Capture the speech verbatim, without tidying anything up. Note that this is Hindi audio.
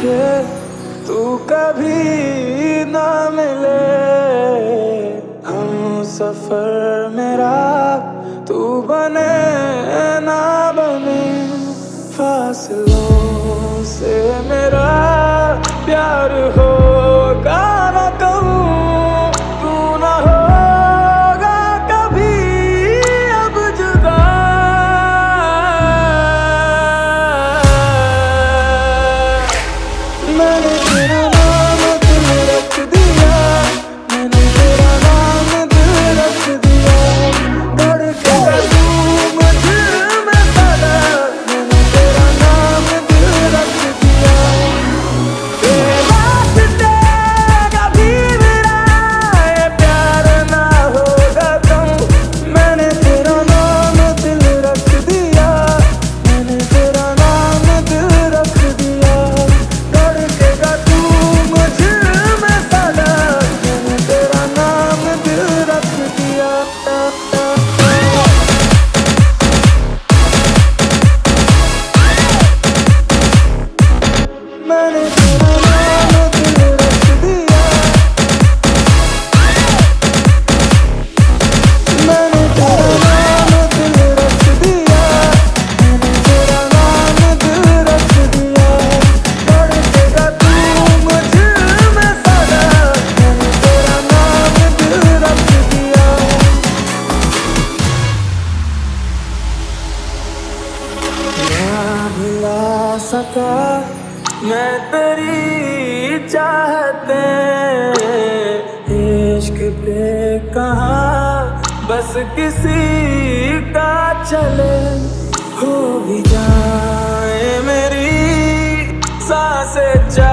मुझे तू कभी ना मिले, हम सफर मेरा तू बने ना बने, फासलों से मेरा प्यार होगा ना कम, तू ना होगा कभी अब जुदा। मैंने तेरा नाम दिल रख दिया, मैंने तेरा नाम दिल रख दिया, धड़केगा तू मुझ में सदा, मैंने तेरा नाम दिल रख दिया। तेरे वास्ते कभी मेरा ये प्यार ना होगा कम, मैंने तेरा नाम दिल रख दिया, मैंने तेरा नाम दिल रख दिया, धड़केगा तू मुझ में सदा, मैंने तेरा नाम दिल रख दिया। मैंने तेरा नाम दिल रख दिया, मैंने तेरा नाम दिल रख दिया, मैंने तेरा नाम दिल रख दिया, धड़केगा तू मुझ में सदा, मैंने तेरा नाम दिल रख दिया। ना भुला सका मैं तेरी चाहते, इश्क पे कहाँ बस किसी का चले, हो भी जाए मेरी सांसें।